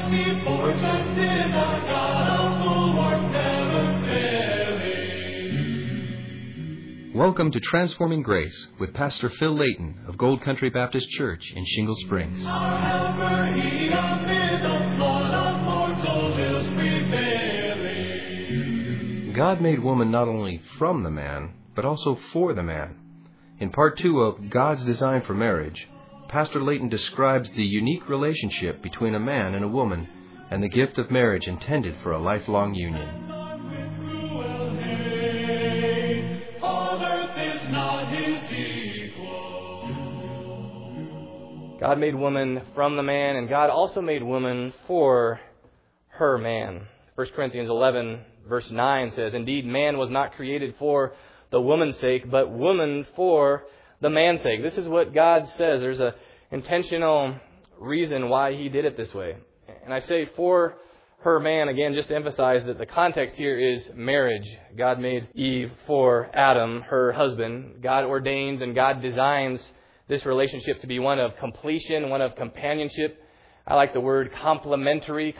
before senses our God of full work never failing. Welcome to Transforming Grace with Pastor Phil Layton of Gold Country Baptist Church in Shingle Springs. Our helper, he amid the flood of mortal ills prevailing. God made woman not only from the man, but also for the man. In part 2 of God's Design for Marriage, Pastor Layton describes the unique relationship between a man and a woman and the gift of marriage intended for a lifelong union. God made woman from the man, and God also made woman for her man. 1 Corinthians 11, verse 9 says, "Indeed, man was not created for the woman's sake, but woman for the man's sake." This is what God says. There's an intentional reason why He did it this way. And I say for her man, again, just to emphasize that the context here is marriage. God made Eve for Adam, her husband. God ordains and God designs this relationship to be one of completion, one of companionship. I like the word complementary,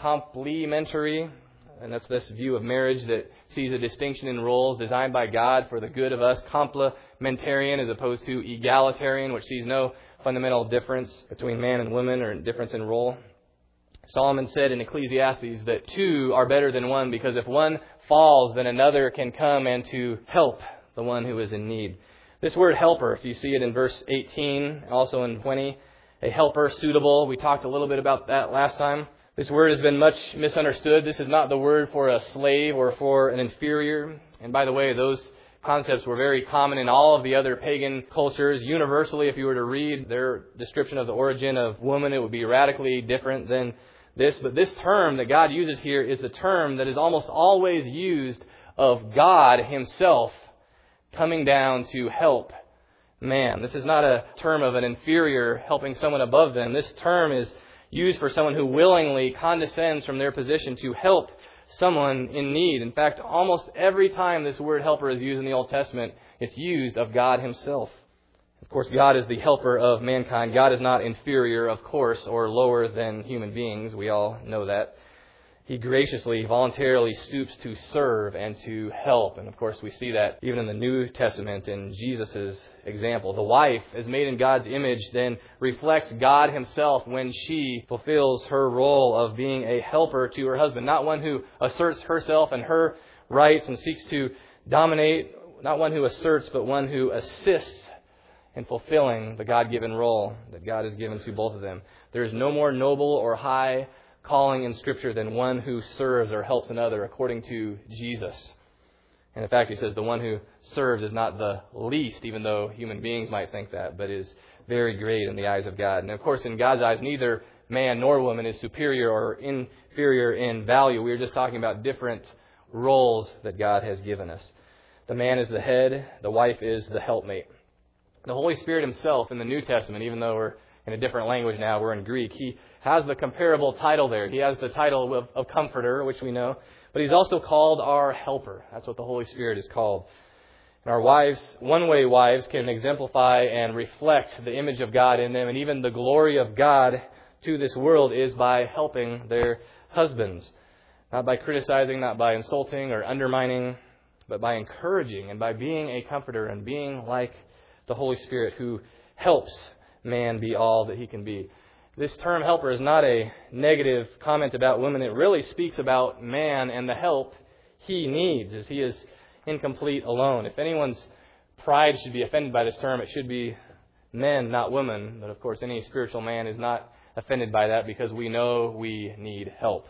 and that's this view of marriage that sees a distinction in roles designed by God for the good of us. Complementarian as opposed to egalitarian, which sees no fundamental difference between man and woman or difference in role. Solomon said in Ecclesiastes that two are better than one because if one falls, then another can come and to help the one who is in need. This word helper, if you see it in verse 18, also in 20, a helper suitable. We talked a little bit about that last time. This word has been much misunderstood. This is not the word for a slave or for an inferior. And by the way, those concepts were very common in all of the other pagan cultures. Universally, if you were to read their description of the origin of woman, it would be radically different than this. But this term that God uses here is the term that is almost always used of God Himself coming down to help man. This is not a term of an inferior helping someone above them. This term is used for someone who willingly condescends from their position to help someone in need. In fact, almost every time this word helper is used in the Old Testament, it's used of God Himself. Of course, God is the helper of mankind. God is not inferior, of course, or lower than human beings. We all know that. He graciously, voluntarily stoops to serve and to help. And of course, we see that even in the New Testament in Jesus' example. The wife, as made in God's image, then reflects God Himself when she fulfills her role of being a helper to her husband. Not one who asserts herself and her rights and seeks to dominate. Not one who asserts, but one who assists in fulfilling the God-given role that God has given to both of them. There is no more noble or high calling in Scripture than one who serves or helps another according to Jesus. And in fact, He says the one who serves is not the least, even though human beings might think that, but is very great in the eyes of God. And of course, in God's eyes, neither man nor woman is superior or inferior in value. We are just talking about different roles that God has given us. The man is the head, the wife is the helpmate. The Holy Spirit Himself in the New Testament, even though we're in a different language now, we're in Greek, He has the comparable title there. He has the title of Comforter, which we know, but He's also called our Helper. That's what the Holy Spirit is called. And our wives, one way wives can exemplify and reflect the image of God in them, and even the glory of God to this world is by helping their husbands. Not by criticizing, not by insulting or undermining, but by encouraging and by being a comforter and being like the Holy Spirit who helps man be all that he can be. This term helper is not a negative comment about women. It really speaks about man and the help he needs as he is incomplete alone. If anyone's pride should be offended by this term, it should be men, not women. But of course, any spiritual man is not offended by that because we know we need help.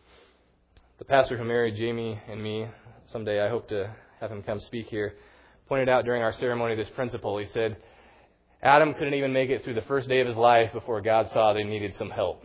The pastor who married Jamie and me, someday I hope to have him come speak here, pointed out during our ceremony this principle. He said, Adam couldn't even make it through the first day of his life before God saw they needed some help.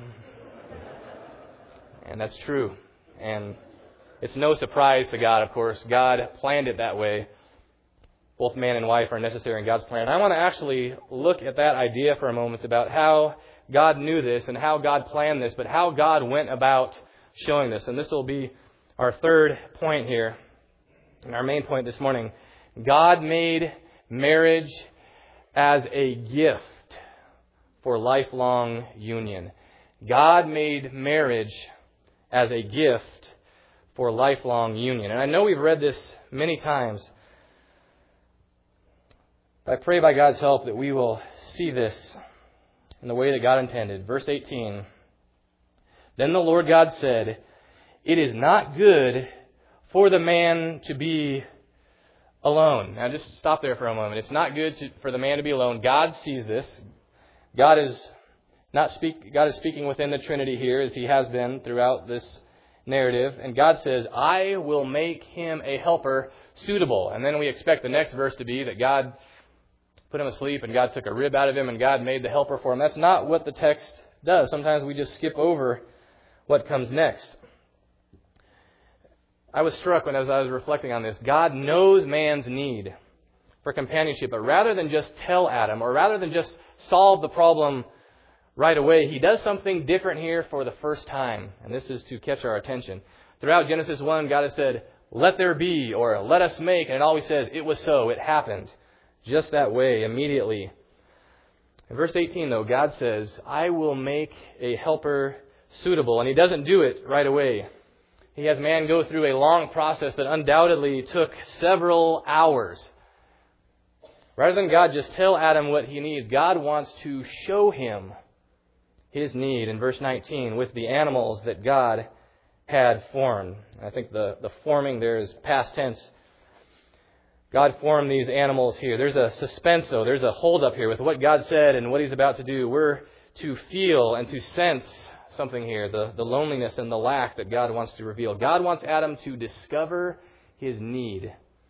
And that's true. And it's no surprise to God, of course. God planned it that way. Both man and wife are necessary in God's plan. I want to actually look at that idea for a moment about how God knew this and how God planned this, but how God went about showing this. And this will be our third point here, and our main point this morning. God made marriage as a gift for lifelong union. God made marriage as a gift for lifelong union. And I know we've read this many times. But I pray by God's help that we will see this in the way that God intended. Verse 18. Then the Lord God said, "It is not good for the man to be alone." Now just stop there for a moment. It's not good for the man to be alone. God sees this. God is speaking within the Trinity here, as He has been throughout this narrative. And God says, "I will make him a helper suitable." And then we expect the next verse to be that God put him asleep and God took a rib out of him and God made the helper for him. That's not what the text does. Sometimes we just skip over what comes next. I was struck as I was reflecting on this. God knows man's need for companionship, but rather than just tell Adam, or rather than just solve the problem right away, He does something different here for the first time. And this is to catch our attention. Throughout Genesis 1, God has said, "Let there be," or "Let us make," and it always says, "It was so," it happened. Just that way, immediately. In verse 18, though, God says, "I will make a helper suitable." And He doesn't do it right away. He has man go through a long process that undoubtedly took several hours. Rather than God just tell Adam what he needs, God wants to show him His need in verse 19 with the animals that God had formed. I think the forming there is past tense. God formed these animals here. There's a suspense, though. There's a hold up here with what God said and what He's about to do. We're to feel and to sense something here, the loneliness and the lack that God wants to reveal. God wants Adam to discover his need.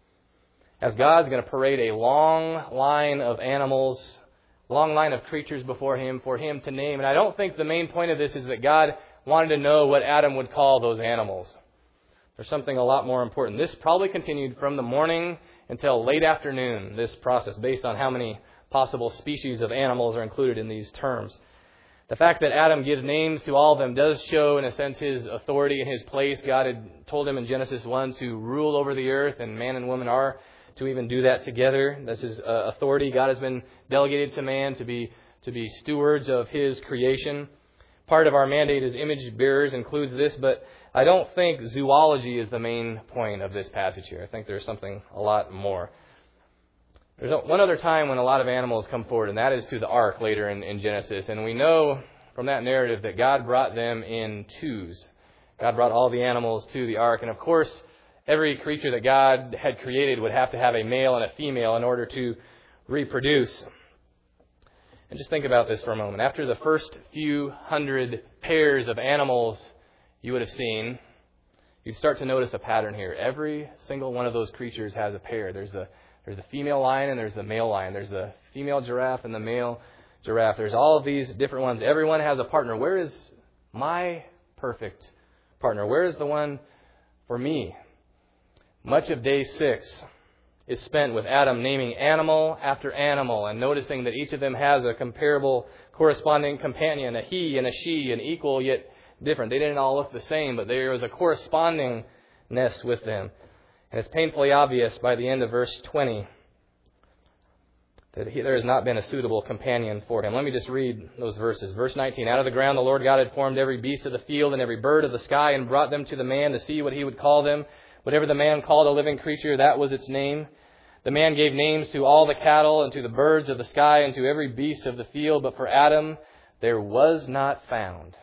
As God's going to parade a long line of animals, long line of creatures before Him for Him to name. And I don't think the main point of this is that God wanted to know what Adam would call those animals. There's something a lot more important. This probably continued from the morning until late afternoon, this process, based on how many possible species of animals are included in these terms. The fact that Adam gives names to all of them does show, in a sense, his authority and his place. God had told him in Genesis 1 to rule over the earth, and man and woman are to even do that together. This is authority. God has been delegated to man to be stewards of His creation. Part of our mandate as image bearers includes this, but I don't think zoology is the main point of this passage here. I think there's something a lot more. There's one other time when a lot of animals come forward, and that is to the ark later in Genesis. And we know from that narrative that God brought them in twos. God brought all the animals to the ark. And of course, every creature that God had created would have to have a male and a female in order to reproduce. And just think about this for a moment. After the first few hundred pairs of animals you would have seen, you'd start to notice a pattern here. Every single one of those creatures has a pair. There's the female lion and there's the male lion. There's the female giraffe and the male giraffe. There's all of these different ones. Everyone has a partner. Where is my perfect partner? Where is the one for me? Much of day 6 is spent with Adam naming animal after animal and noticing that each of them has a comparable corresponding companion, a he and a she, an equal yet different. They didn't all look the same, but there was a correspondingness with them. And it's painfully obvious by the end of verse 20 that there has not been a suitable companion for him. Let me just read those verses. Verse 19, "Out of the ground the Lord God had formed every beast of the field and every bird of the sky and brought them to the man to see what he would call them. Whatever the man called a living creature, that was its name. The man gave names to all the cattle and to the birds of the sky and to every beast of the field. But for Adam there was not found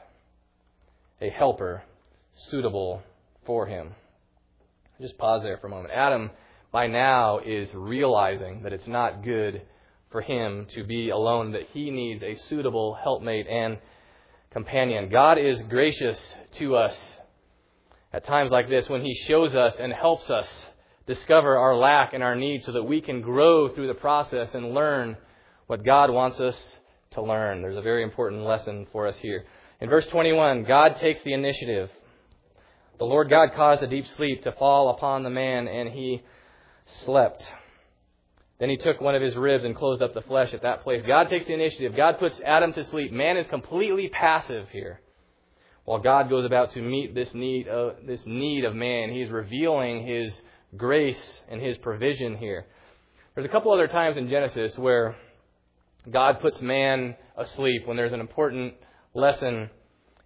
a helper suitable for him." Just pause there for a moment. Adam, by now, is realizing that it's not good for him to be alone, that he needs a suitable helpmate and companion. God is gracious to us at times like this when He shows us and helps us discover our lack and our need so that we can grow through the process and learn what God wants us to learn. There's a very important lesson for us here. In verse 21, God takes the initiative. The Lord God caused a deep sleep to fall upon the man, and he slept. Then He took one of his ribs and closed up the flesh at that place. God takes the initiative. God puts Adam to sleep. Man is completely passive here, while God goes about to meet this need of man. He's revealing His grace and His provision here. There's a couple other times in Genesis where God puts man asleep when there's an important lesson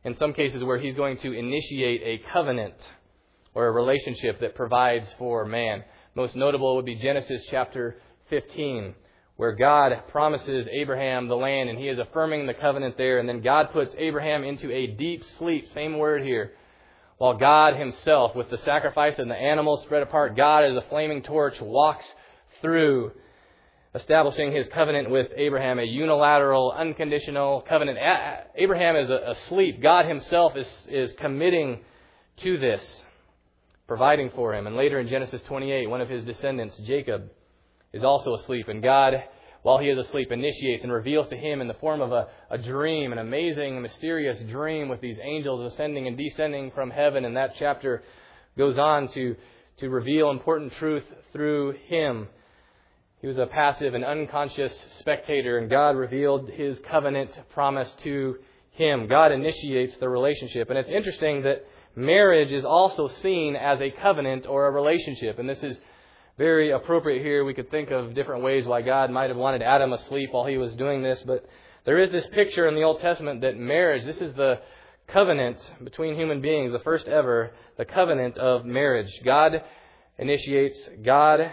in some cases where He's going to initiate a covenant or a relationship that provides for man. Most notable would be Genesis chapter 15, where God promises Abraham the land, and He is affirming the covenant there. And then God puts Abraham into a deep sleep, same word here, while God Himself, with the sacrifice and the animals spread apart, God as a flaming torch walks through, establishing His covenant with Abraham, a unilateral, unconditional covenant. Abraham is asleep. God Himself is committing to this, providing for him. And later in Genesis 28, one of his descendants, Jacob, is also asleep. And God, while he is asleep, initiates and reveals to him in the form of a dream, an amazing, mysterious dream with these angels ascending and descending from heaven. And that chapter goes on to reveal important truth through him. He was a passive and unconscious spectator, and God revealed His covenant promise to him. God initiates the relationship. And it's interesting that marriage is also seen as a covenant or a relationship. And this is very appropriate here. We could think of different ways why God might have wanted Adam asleep while he was doing this. But there is this picture in the Old Testament that marriage, this is the covenant between human beings, the first ever, the covenant of marriage. God initiates, God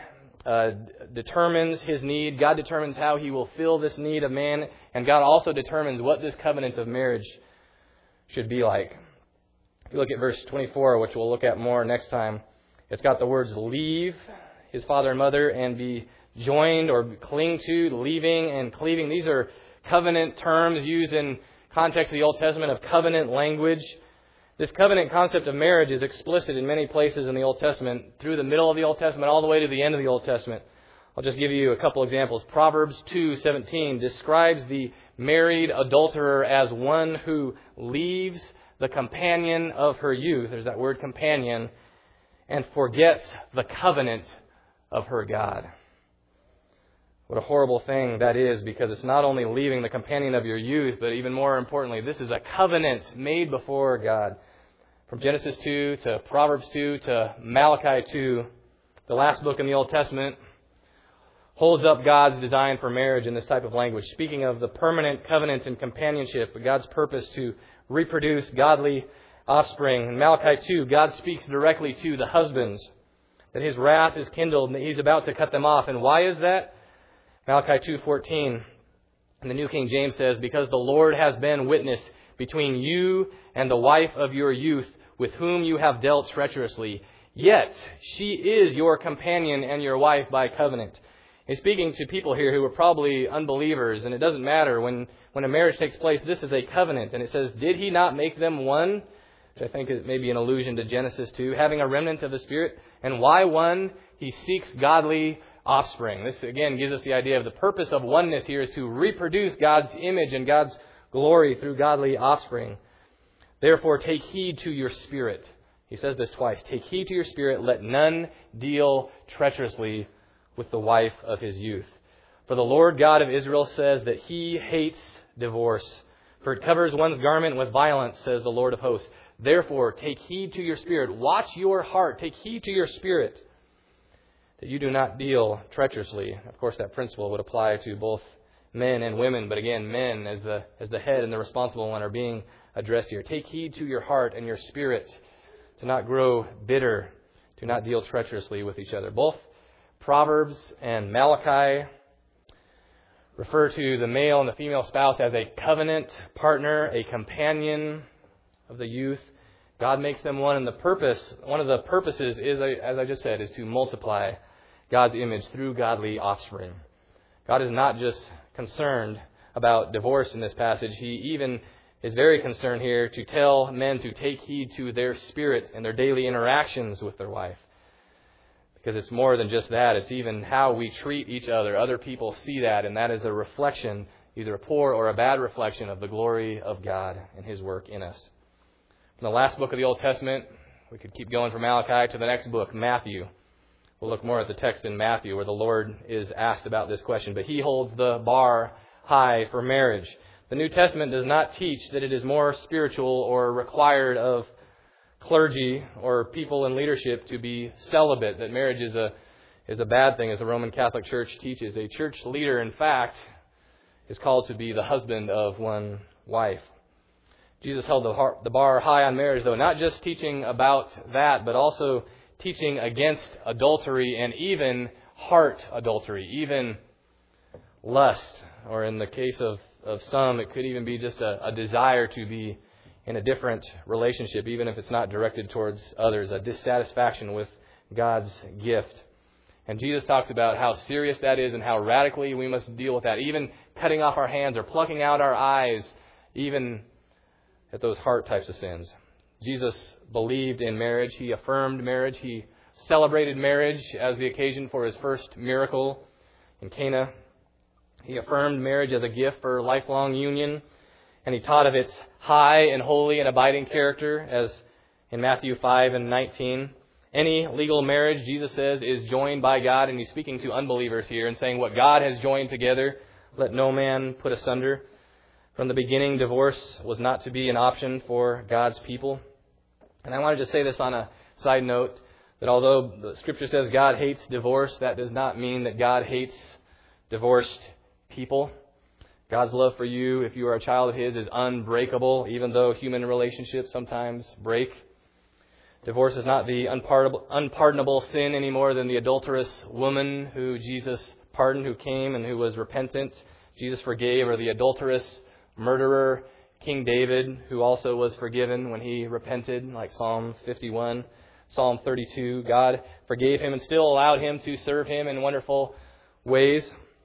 determines His need. God determines how He will fill this need of man. And God also determines what this covenant of marriage should be like. If you look at verse 24, which we'll look at more next time, it's got the words leave his father and mother and be joined or cling to, leaving and cleaving. These are covenant terms used in context of the Old Testament of covenant language. This covenant concept of marriage is explicit in many places in the Old Testament, through the middle of the Old Testament all the way to the end of the Old Testament. I'll just give you a couple examples. Proverbs 2:17 describes the married adulterer as one who leaves the companion of her youth, there's that word companion, and forgets the covenant of her God. What a horrible thing that is, because it's not only leaving the companion of your youth, but even more importantly, this is a covenant made before God. From Genesis 2 to Proverbs 2 to Malachi 2, the last book in the Old Testament holds up God's design for marriage in this type of language, speaking of the permanent covenant and companionship, God's purpose to reproduce godly offspring. In Malachi 2, God speaks directly to the husbands, that His wrath is kindled and that He's about to cut them off. And why is that? Malachi 2:14, in the New King James says, because the Lord has been witness between you and the wife of your youth, with whom you have dealt treacherously. Yet she is your companion and your wife by covenant. He's speaking to people here who were probably unbelievers, and it doesn't matter. When a marriage takes place, this is a covenant. And it says, did He not make them one? Which I think is maybe an allusion to Genesis 2, having a remnant of the Spirit. And why one? He seeks godly offspring. This again gives us the idea of the purpose of oneness here is to reproduce God's image and God's glory through godly offspring. Therefore, take heed to your spirit. He says this twice. Take heed to your spirit. Let none deal treacherously with the wife of his youth. For the Lord God of Israel says that He hates divorce. For it covers one's garment with violence, says the Lord of hosts. Therefore, take heed to your spirit. Watch your heart. Take heed to your spirit, that you do not deal treacherously. Of course, that principle would apply to both men and women. But again, men as the head and the responsible one are being addressed here. Take heed to your heart and your spirit to not grow bitter, to not deal treacherously with each other. Both Proverbs and Malachi refer to the male and the female spouse as a covenant partner, a companion of the youth. God makes them one, and one of the purposes is, as I just said, is to multiply God's image through godly offspring. God is not just concerned about divorce in this passage. He even is very concerned here to tell men to take heed to their spirit and their daily interactions with their wife. Because it's more than just that. It's even how we treat each other. Other people see that, and that is a reflection, either a poor or a bad reflection of the glory of God and His work in us. In the last book of the Old Testament, we could keep going from Malachi to the next book, Matthew. We'll look more at the text in Matthew where the Lord is asked about this question. But He holds the bar high for marriage. The New Testament does not teach that it is more spiritual or required of clergy or people in leadership to be celibate, that marriage is a bad thing, as the Roman Catholic Church teaches. A church leader, in fact, is called to be the husband of one wife. Jesus held the bar high on marriage, though, not just teaching about that, but also teaching against adultery and even heart adultery, even lust, or in the case of some, it could even be just a desire to be in a different relationship, even if it's not directed towards others, a dissatisfaction with God's gift. And Jesus talks about how serious that is and how radically we must deal with that, even cutting off our hands or plucking out our eyes, even at those heart types of sins. Jesus believed in marriage. He affirmed marriage. He celebrated marriage as the occasion for his first miracle in Cana. He affirmed marriage as a gift for lifelong union. And he taught of its high and holy and abiding character, as in Matthew 5:19. Any legal marriage, Jesus says, is joined by God. And he's speaking to unbelievers here and saying what God has joined together, let no man put asunder. From the beginning, divorce was not to be an option for God's people. And I wanted to say this on a side note, that although the Scripture says God hates divorce, that does not mean that God hates divorced people. God's love for you, if you are a child of His, is unbreakable, even though human relationships sometimes break. Divorce is not the unpardonable sin any more than the adulterous woman who Jesus pardoned, who came and who was repentant. Jesus forgave, or the adulterous murderer, King David, who also was forgiven when he repented, like Psalm 51, Psalm 32. God forgave him and still allowed him to serve Him in wonderful ways.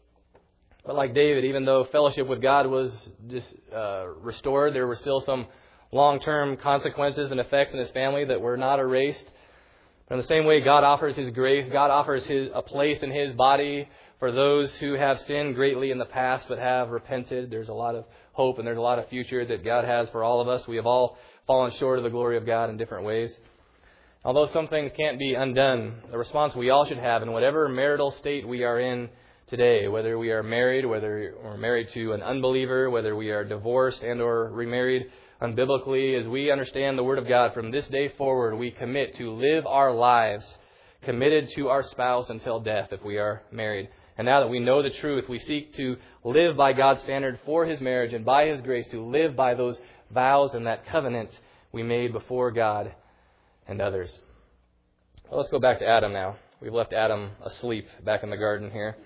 But like David, even though fellowship with God was just restored, there were still some long-term consequences and effects in his family that were not erased. But in the same way, God offers His grace. God offers a place in His body for those who have sinned greatly in the past but have repented. There's a lot of hope and there's a lot of future that God has for all of us. We have all fallen short of the glory of God in different ways. Although some things can't be undone, the response we all should have in whatever marital state we are in today, whether we are married, whether we're married to an unbeliever, whether we are divorced and or remarried unbiblically, as we understand the Word of God from this day forward, we commit to live our lives committed to our spouse until death if we are married. And now that we know the truth, we seek to live by God's standard for His marriage and by His grace to live by those vows and that covenant we made before God and others. Well, let's go back to Adam now. We've left Adam asleep back in the garden here.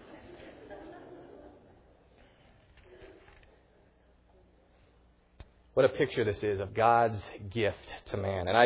What a picture this is of God's gift to man. And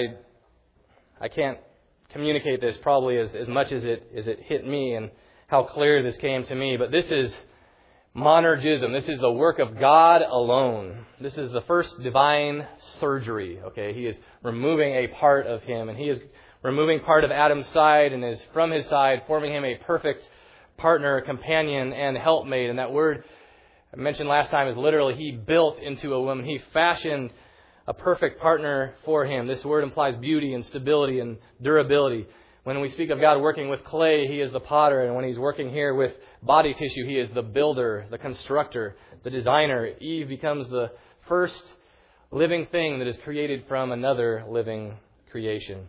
I can't communicate this probably as much as it hit me and how clear this came to me. But this is monergism. This is the work of God alone. This is the first divine surgery. Okay, He is removing a part of Him, and He is removing part of Adam's side and is from his side forming him a perfect partner, companion, and helpmate. And that word I mentioned last time is literally He built into a woman. He fashioned a perfect partner for him. This word implies beauty and stability and durability. When we speak of God working with clay, He is the potter. And when He's working here with body tissue, He is the builder, the constructor, the designer. Eve becomes the first living thing that is created from another living creation.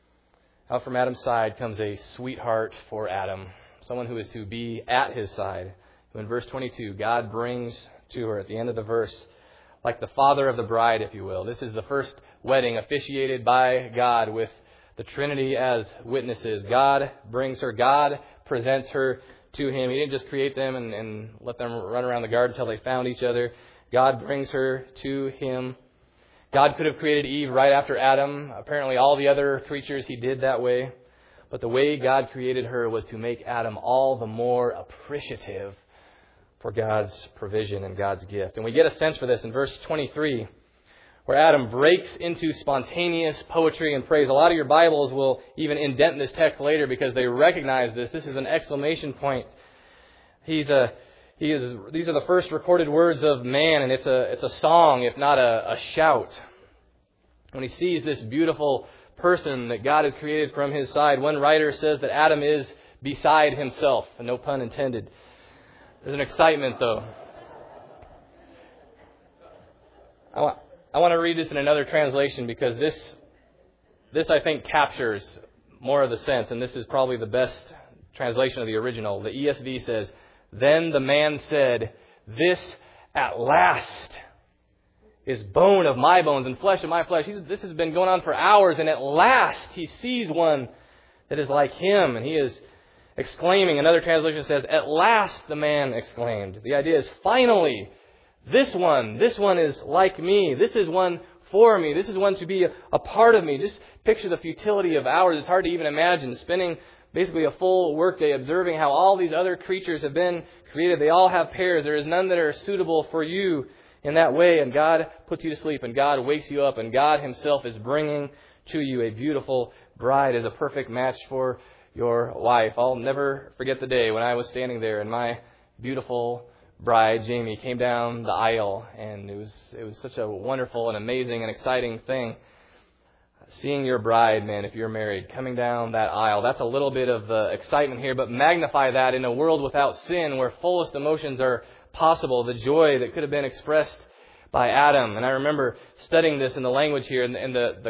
Out from Adam's side comes a sweetheart for Adam, someone who is to be at his side. In verse 22, God brings to her, at the end of the verse, like the father of the bride, if you will. This is the first wedding officiated by God with the Trinity as witnesses. God brings her. God presents her to Him. He didn't just create them and let them run around the garden until they found each other. God brings her to Him. God could have created Eve right after Adam. Apparently all the other creatures He did that way. But the way God created her was to make Adam all the more appreciative for God's provision and God's gift. And we get a sense for this in verse 23, where Adam breaks into spontaneous poetry and praise. A lot of your Bibles will even indent this text later because they recognize this. This is an exclamation point. These are the first recorded words of man, and it's a song, if not a shout. When he sees this beautiful person that God has created from his side, one writer says that Adam is beside himself, and no pun intended. There's an excitement, though. I want to read this in another translation because this I think captures more of the sense, and this is probably the best translation of the original. The ESV says, "Then the man said, 'This at last is bone of my bones and flesh of my flesh. This has been going on for hours, and at last he sees one that is like him, and he is exclaiming. Another translation says, at last the man exclaimed. The idea is, finally, this one is like me. This is one for me. This is one to be a part of me. Just picture the futility of hours. It's hard to even imagine spending basically a full workday observing how all these other creatures have been created. They all have pairs. There is none that are suitable for you in that way. And God puts you to sleep, and God wakes you up, and God himself is bringing to you a beautiful bride as a perfect match for your wife. I'll never forget the day when I was standing there and my beautiful bride, Jamie, came down the aisle, and it was such a wonderful and amazing and exciting thing. Seeing your bride, man, if you're married, coming down that aisle, that's a little bit of the excitement here, but magnify that in a world without sin where fullest emotions are possible, the joy that could have been expressed by Adam. And I remember studying this in the language here, and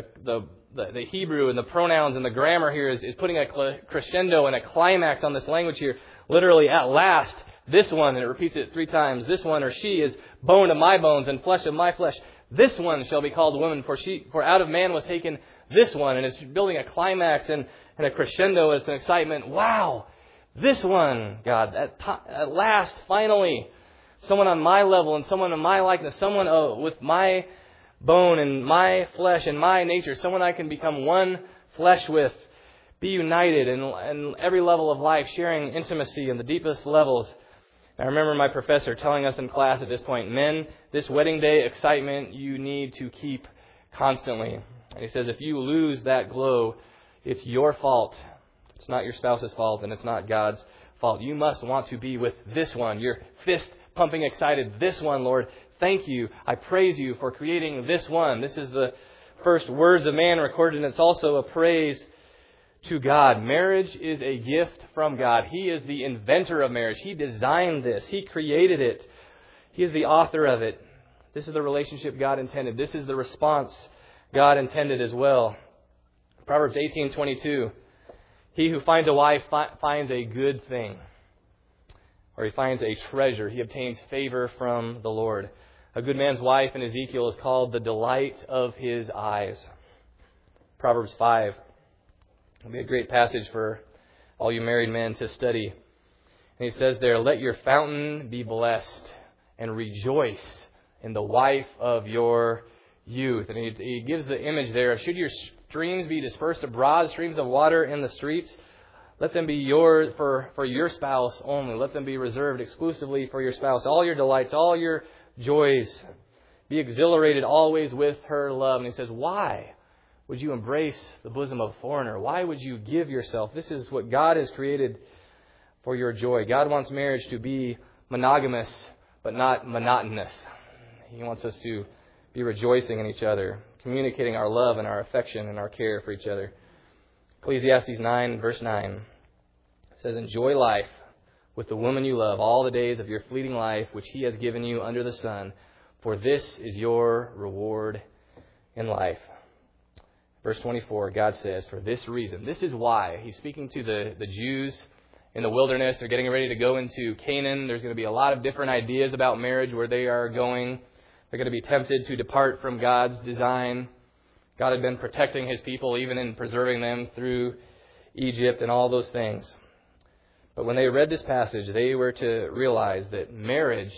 the Hebrew and the pronouns and the grammar here is putting a crescendo and a climax on this language here. Literally, at last, this one, and it repeats it 3 times, this one or she is bone of my bones and flesh of my flesh. This one shall be called woman, for out of man was taken this one. And it's building a climax and a crescendo. It's an excitement. Wow, this one, God, at last, finally, someone on my level and someone in my likeness, someone with my bone and my flesh and my nature, someone I can become one flesh with, be united in every level of life, sharing intimacy in the deepest levels. I remember my professor telling us in class at this point, men, this wedding day excitement you need to keep constantly. And he says, if you lose that glow, it's your fault. It's not your spouse's fault, and it's not God's fault. You must want to be with this one. You're fist pumping excited. This one, Lord, thank you. I praise you for creating this one. This is the first words of man recorded, and it's also a praise to God. Marriage is a gift from God. He is the inventor of marriage. He designed this. He created it. He is the author of it. This is the relationship God intended. This is the response God intended as well. Proverbs 18:22. He who finds a wife finds a good thing, or he finds a treasure. He obtains favor from the Lord. A good man's wife in Ezekiel is called the delight of his eyes. Proverbs 5. It'll be a great passage for all you married men to study. And he says there, let your fountain be blessed and rejoice in the wife of your youth. And he gives the image there of, should your streams be dispersed abroad, streams of water in the streets, let them be yours for your spouse only. Let them be reserved exclusively for your spouse. All your delights, all your joys, be exhilarated always with her love. And he says, why would you embrace the bosom of a foreigner? Why would you give yourself? This is what God has created for your joy. God wants marriage to be monogamous, but not monotonous. He wants us to be rejoicing in each other, communicating our love and our affection and our care for each other. Ecclesiastes 9, verse 9 says, enjoy life with the woman you love all the days of your fleeting life, which he has given you under the sun, for this is your reward in life. Verse 24, God says, for this reason, this is why. He's speaking to the Jews in the wilderness. They're getting ready to go into Canaan. There's going to be a lot of different ideas about marriage where they are going. They're going to be tempted to depart from God's design. God had been protecting his people, even in preserving them through Egypt and all those things. But when they read this passage, they were to realize that marriage,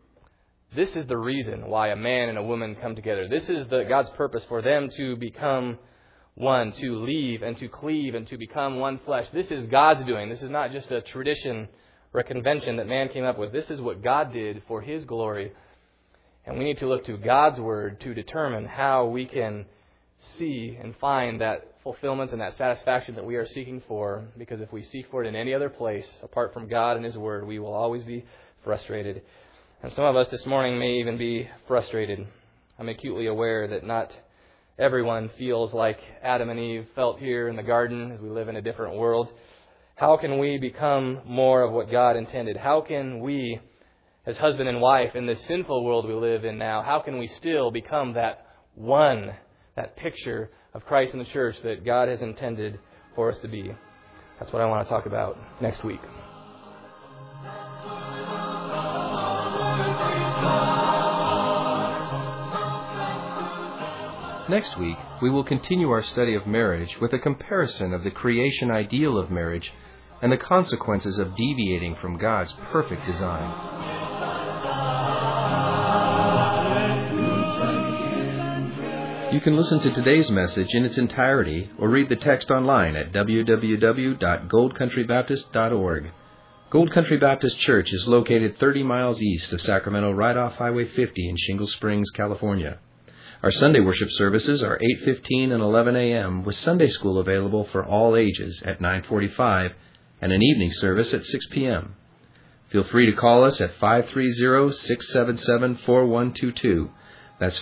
this is the reason why a man and a woman come together. This is God's purpose for them to become one, to leave and to cleave and to become one flesh. This is God's doing. This is not just a tradition or a convention that man came up with. This is what God did for his glory. And we need to look to God's word to determine how we can see and find that fulfillment and that satisfaction that we are seeking for. Because if we seek for it in any other place, apart from God and his word, we will always be frustrated. And some of us this morning may even be frustrated. I'm acutely aware that not everyone feels like Adam and Eve felt here in the garden as we live in a different world. How can we become more of what God intended? How can we, as husband and wife in this sinful world we live in now, how can we still become that one, that picture of Christ in the church that God has intended for us to be? That's what I want to talk about next week. Next week, we will continue our study of marriage with a comparison of the creation ideal of marriage and the consequences of deviating from God's perfect design. You can listen to today's message in its entirety or read the text online at www.goldcountrybaptist.org. Gold Country Baptist Church is located 30 miles east of Sacramento, right off Highway 50 in Shingle Springs, California. Our Sunday worship services are 8:15 and 11 a.m. with Sunday school available for all ages at 9:45 and an evening service at 6 p.m. Feel free to call us at 530-677-4122. That's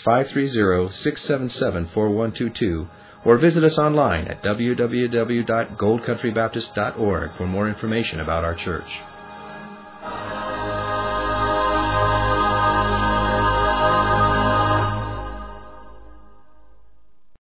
530-677-4122. Or visit us online at www.goldcountrybaptist.org for more information about our church.